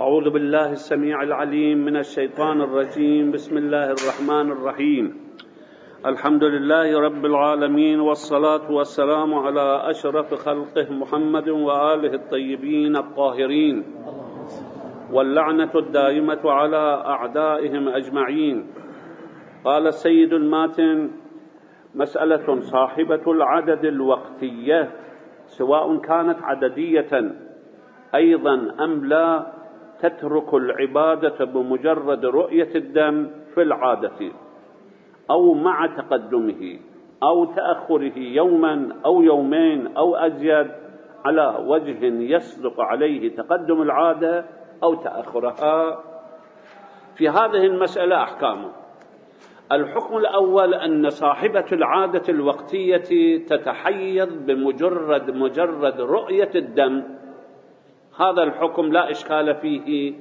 أعوذ بالله السميع العليم من الشيطان الرجيم. بسم الله الرحمن الرحيم. الحمد لله رب العالمين، والصلاة والسلام على أشرف خلقه محمد وآله الطيبين الطاهرين، واللعنة الدائمة على أعدائهم أجمعين. قال السيد الماتن: مسألة صاحبة العدد الوقتية سواء كانت عددية أيضا أم لا تترك العبادة بمجرد رؤية الدم في العادة أو مع تقدمه أو تأخره يوما أو يومين أو أزيد على وجه يصدق عليه تقدم العادة أو تأخرها. في هذه المسألة أحكام. الحكم الأول أن صاحبة العادة الوقتية تتحيض بمجرد رؤية الدم. هذا الحكم لا إشكال فيه،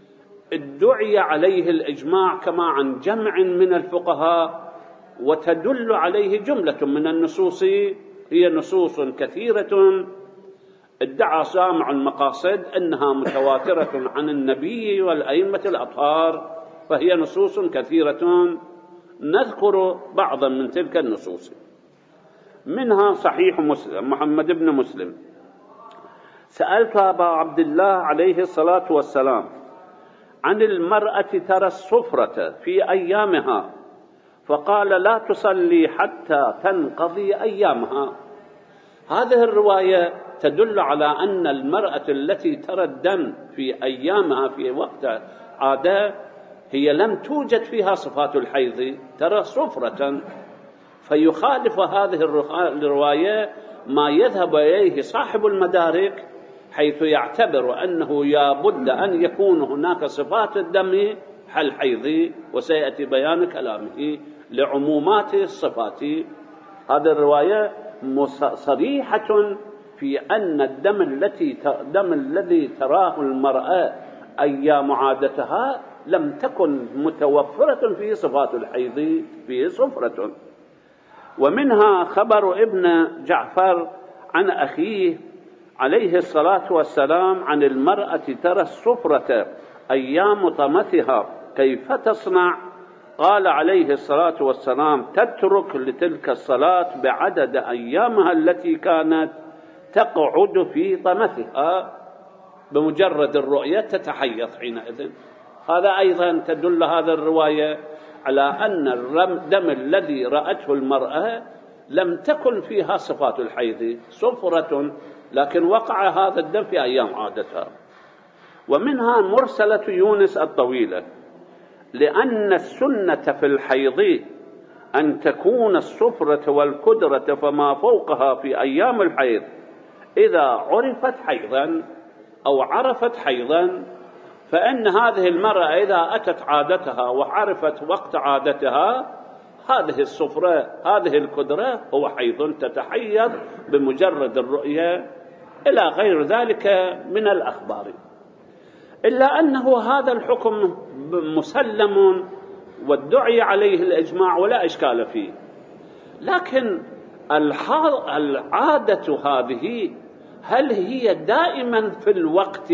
ادعي عليه الإجماع كما عن جمع من الفقهاء، وتدل عليه جملة من النصوص، هي نصوص كثيرة ادعى سامع المقاصد أنها متواترة عن النبي والأئمة الأطهار، فهي نصوص كثيرة. نذكر بعضا من تلك النصوص. منها صحيح محمد بن مسلم: سألت أبا عبد الله عليه الصلاة والسلام عن المرأة ترى الصفرة في أيامها، فقال: لا تصلي حتى تنقضي أيامها. هذه الرواية تدل على أن المرأة التي ترى الدم في أيامها في وقت عادة هي لم توجد فيها صفات الحيض، ترى صفرة. فيخالف هذه الرواية ما يذهب إليه صاحب المدارك، حيث يعتبر أنه يابد أن يكون هناك صفات الدم الحيض، وسيأتي بيان كلامه لعمومات الصفات. هذه الرواية صريحة في أن الدم الذي تراه المرأة أيام عادتها لم تكن متوفرة فيه صفات الحيض، فيه صفرة. ومنها خبر ابن جعفر عن أخيه عليه الصلاة والسلام عن المرأة ترى الصفرة أيام طمثها كيف تصنع؟ قال عليه الصلاة والسلام: تترك لتلك الصلاة بعدد أيامها التي كانت تقعد في طمثها، بمجرد الرؤية تتحيض حينئذ. هذا أيضا تدل هذا الرواية على أن الدم الذي رأته المرأة لم تكن فيها صفات الحيض، صفرة، لكن وقع هذا الدم في أيام عادتها. ومنها مرسلة يونس الطويلة: لأن السنة في الحيض أن تكون الصفرة والكدرة فما فوقها في أيام الحيض إذا عرفت حيضا أو عرفت حيضا، فإن هذه المرأة إذا أتت عادتها وعرفت وقت عادتها، هذه الصفرة هذه الكدرة هو حيض، تتحيض بمجرد الرؤية، إلى غير ذلك من الأخبار. إلا أنه هذا الحكم مسلم وادعي عليه الإجماع ولا إشكال فيه، لكن العادة هذه هل هي دائما في الوقت؟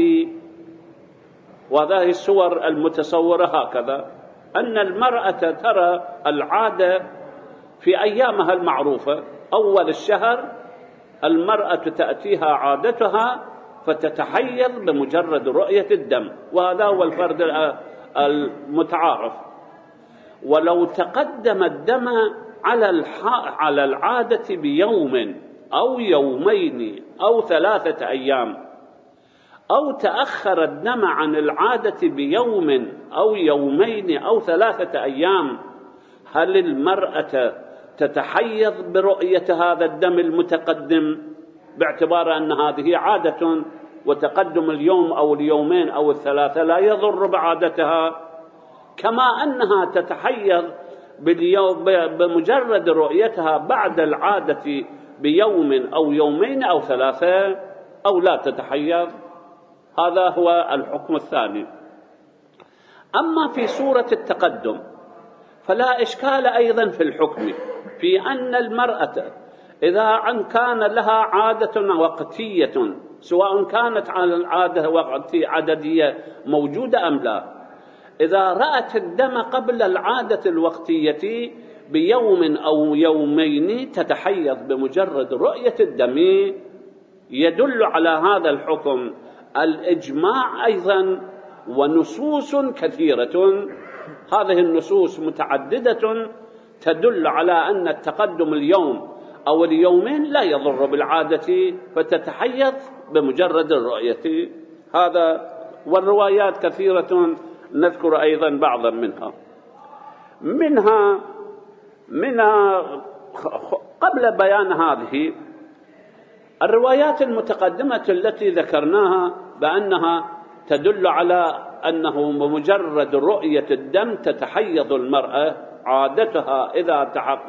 وهذه الصور المتصورة هكذا، أن المرأة ترى العادة في أيامها المعروفة، أول الشهر المرأة تأتيها عادتها فتتحيض بمجرد رؤية الدم، وهذا هو الفرد المتعارف. ولو تقدم الدم على العادة بيوم أو يومين أو 3 أيام، أو تأخر الدم عن العادة بيوم أو يومين أو 3 أيام، هل المرأة تتحيض برؤية هذا الدم المتقدم، باعتبار أن هذه عادة، وتقدم اليوم أو اليومين أو 3 لا يضر بعادتها، كما أنها تتحيض بمجرد رؤيتها بعد العادة بيوم أو يومين أو 3، أو لا تتحيض؟ هذا هو الحكم الثاني. أما في صورة التقدم فلا إشكال أيضا في الحكم، في أن المرأة إذا كان لها عادة وقتية سواء كانت على العادة وقتية عددية موجودة أم لا. إذا رأت الدم قبل العادة الوقتية بيوم أو يومين تتحيض بمجرد رؤية الدم. يدل على هذا الحكم الإجماع أيضا ونصوص كثيرة. هذه النصوص متعددة تدل على أن التقدم اليوم أو اليومين لا يضر بالعادة فتتحيض بمجرد الرؤية. هذا والروايات كثيرة نذكر أيضا بعضا منها قبل بيان هذه الروايات المتقدمة التي ذكرناها بأنها تدل على أنه بمجرد رؤية الدم تتحيض المرأة، عادتها إذا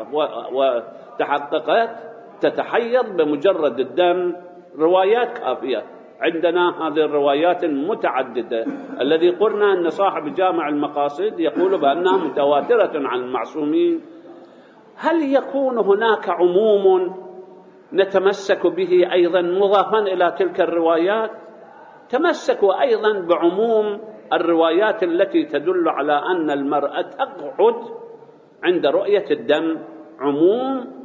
تحققت تتحيض بمجرد الدم. روايات كافية عندنا، هذه الروايات المتعددة الذي قلنا أن صاحب جامع المقاصد يقول بأنها متواترة عن المعصومين. هل يكون هناك عموم نتمسك به أيضا مضافا إلى تلك الروايات؟ تمسكوا أيضا بعموم الروايات التي تدل على أن المرأة تقعد عند رؤية الدم، عموم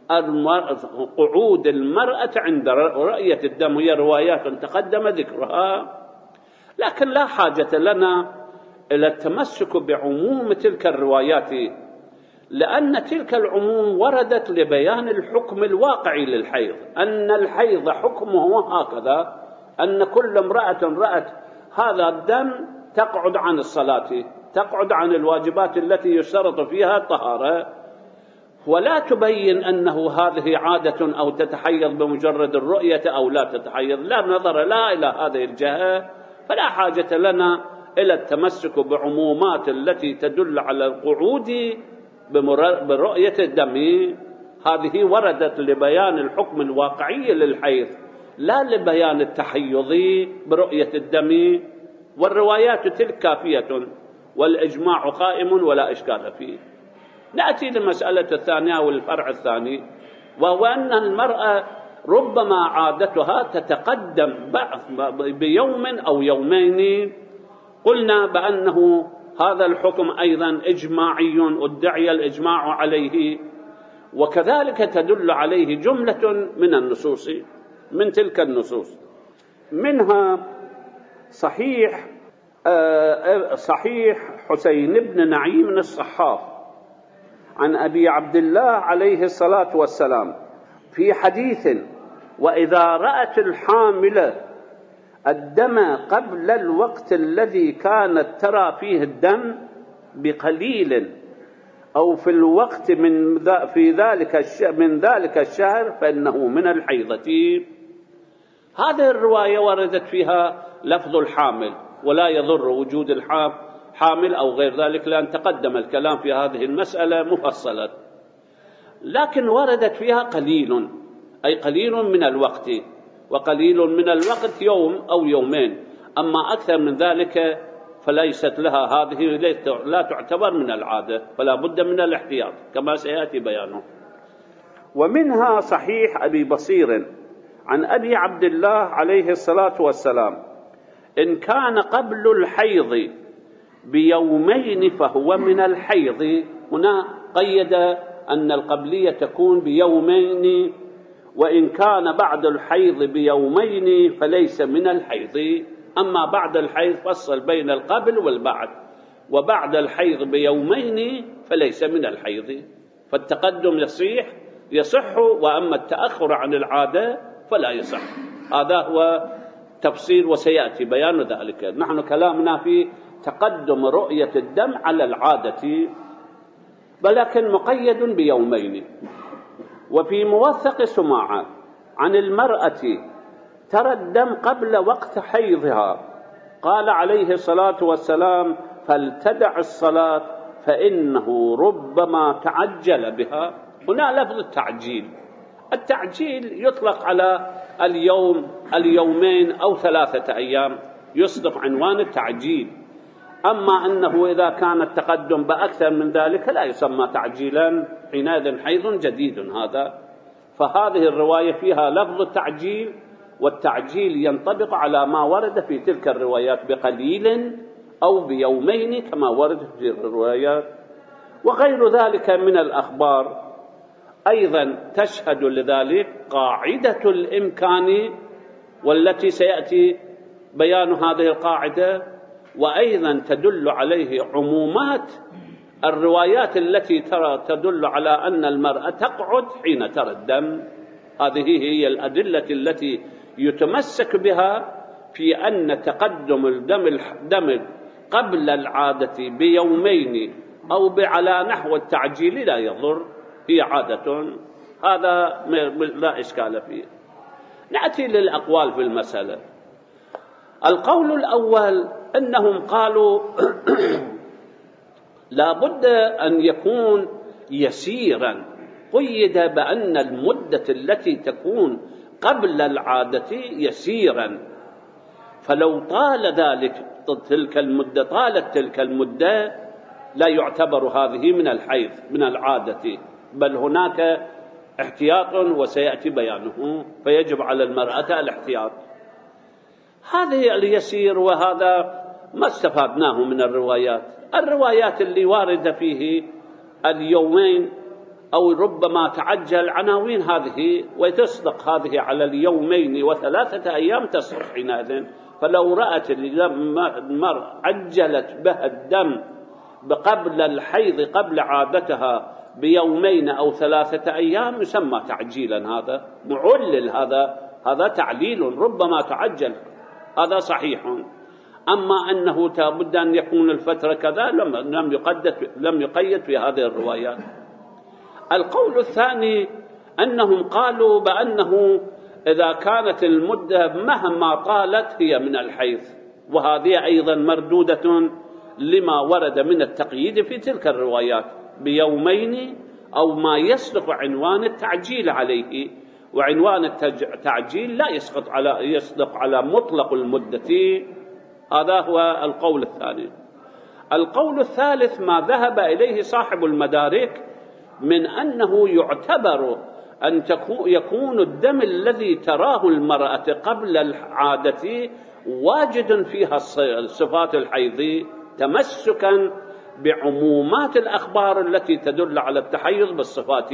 قعود المرأة عند رؤية الدم، هي روايات تقدم ذكرها، لكن لا حاجة لنا إلى التمسك بعموم تلك الروايات، لأن تلك العموم وردت لبيان الحكم الواقعي للحيض، أن الحيض حكمه هكذا، أن كل امرأة رأت هذا الدم تقعد عن الصلاة، تقعد عن الواجبات التي يشترط فيها الطهارة، ولا تبين أنه هذه عادة أو تتحيض بمجرد الرؤية أو لا تتحيض، لا نظر لا إلى هذه الجهة، فلا حاجة لنا إلى التمسك بعمومات التي تدل على القعود برؤية الدم. هذه وردت لبيان الحكم الواقعي للحيض لا لبيان التحيض برؤية الدم، والروايات تلك كافية والإجماع قائم ولا إشكال فيه. نأتي للمسألة الثانية والفرع الثاني، وهو أن المرأة ربما عادتها تتقدم بيوم أو يومين. قلنا بأنه هذا الحكم أيضا إجماعي ادعي الإجماع عليه، وكذلك تدل عليه جملة من النصوص، من تلك النصوص منها صحيح حسين بن نعيم الصحاف عن أبي عبد الله عليه الصلاة والسلام في حديث: وإذا رأت الحاملة الدم قبل الوقت الذي كانت ترى فيه الدم بقليل أو في الوقت من ذلك الشهر فإنه من الحيضة. هذه الرواية وردت فيها لفظ الحامل، ولا يضر وجود الحامل أو غير ذلك، لأن تقدم الكلام في هذه المسألة مفصلا، لكن وردت فيها قليل، أي قليل من الوقت، وقليل من الوقت يوم أو يومين، أما أكثر من ذلك فليست لها، هذه لا تعتبر من العادة، فلا بد من الاحتياط كما سيأتي بيانه. ومنها صحيح أبي بصير عن أبي عبد الله عليه الصلاة والسلام: إن كان قبل الحيض بيومين فهو من الحيض. هنا قيد أن القبلية تكون بيومين، وإن كان بعد الحيض بيومين فليس من الحيض. أما بعد الحيض فصل بين القبل والبعد، وبعد الحيض بيومين فليس من الحيض، فالتقدم يصح، وأما التأخر عن العادة فلا يصح. هذا هو تفصيل وسيأتي بيان ذلك. نحن كلامنا في تقدم رؤية الدم على العادة، ولكن مقيد بيومين. وفي موثق سماعة عن المرأة ترى الدم قبل وقت حيضها قال عليه الصلاة والسلام: فلتدع الصلاة فإنه ربما تعجل بها. هنا لفظ التعجيل يطلق على اليوم، اليومين أو 3 أيام، يصدق عنوان التعجيل. أما أنه إذا كان التقدم بأكثر من ذلك لا يسمى تعجيلا، حينئذ حيض جديد هذا. فهذه الرواية فيها لفظ التعجيل والتعجيل ينطبق على ما ورد في تلك الروايات بقليل أو بيومين كما ورد في الروايات، وغير ذلك من الأخبار أيضا تشهد لذلك قاعدة الإمكان، والتي سيأتي بيان هذه القاعدة، وأيضا تدل عليه عمومات الروايات التي تدل على أن المرأة تقعد حين ترى الدم. هذه هي الأدلة التي يتمسك بها في أن تقدم الدم قبل العادة بيومين أو على نحو التعجيل لا يضر، هي عادة، هذا لا إشكال فيه. نأتي للأقوال في المسألة. القول الأول أنهم قالوا لا بد أن يكون يسيرا، قيد بأن المدة التي تكون قبل العادة يسيرا، فلو طال ذلك طالت تلك المدة لا يعتبر هذه من الحيض من العادة، بل هناك احتياط وسيأتي بيانه، فيجب على المرأة الاحتياط. هذه اليسير، وهذا ما استفادناه من الروايات اللي واردة فيه اليومين أو ربما تعجل عناوين هذه، وتصدق هذه على اليومين وثلاثة أيام تصدق حينئذ. فلو رأت المرأة عجلت بها الدم قبل الحيض قبل عادتها بيومين أو ثلاثة أيام يسمى تعجيلا، هذا معلل، هذا تعليل، ربما تعجل، هذا صحيح. أما أنه لابد أن يكون الفترة كذا لم يقيد في هذه الروايات. القول الثاني أنهم قالوا بأنه إذا كانت المدة مهما طالت هي من الحيض، وهذه أيضا مردودة لما ورد من التقييد في تلك الروايات بيومين أو ما يصدق عنوان التعجيل عليه، وعنوان التعجيل لا يصدق على مطلق المدة. هذا هو القول الثاني. القول الثالث ما ذهب إليه صاحب المدارك من أنه يعتبر أن يكون الدم الذي تراه المرأة قبل العادة واجد فيها صفات الحيض، تمسكا بعمومات الأخبار التي تدل على التحيض بالصفات،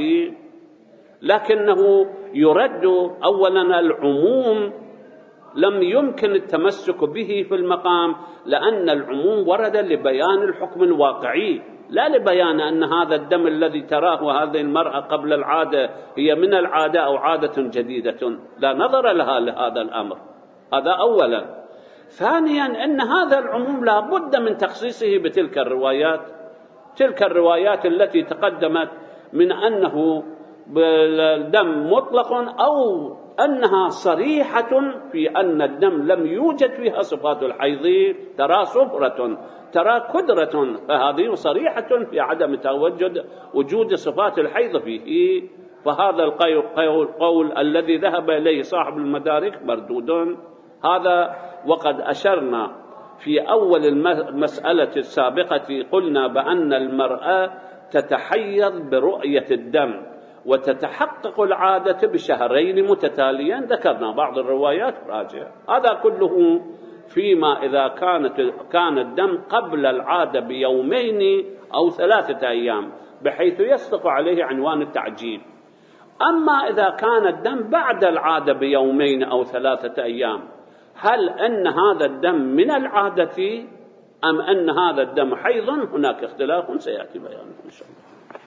لكنه يرد أولا العموم لم يمكن التمسك به في المقام، لأن العموم ورد لبيان الحكم الواقعي، لا لبيان أن هذا الدم الذي تراه هذه المرأة قبل العادة هي من العادة أو عادة جديدة، لا نظر لها لهذا الأمر. هذا أولا. ثانيا أن هذا العموم لا بد من تخصيصه بتلك الروايات، تلك الروايات التي تقدمت من أنه الدم مطلق أو أنها صريحة في أن الدم لم يوجد فيها صفات الحيض، ترى صفرة، ترى كدرة، فهذه صريحة في عدم وجود صفات الحيض فيه. فهذا القول الذي ذهب إليه صاحب المدارك مردود. هذا وقد أشرنا في أول المسألة السابقة، قلنا بأن المرأة تتحيض برؤية الدم وتتحقق العادة بشهرين متتاليين، ذكرنا بعض الروايات راجعة. هذا كله فيما إذا كان الدم قبل العادة بيومين أو ثلاثة أيام، بحيث يصدق عليه عنوان التعجيل. أما إذا كان الدم بعد العادة بيومين أو ثلاثة أيام، هل أن هذا الدم من العادة أم أن هذا الدم حيض؟ هناك اختلاف سيأتي بيانه إن شاء الله.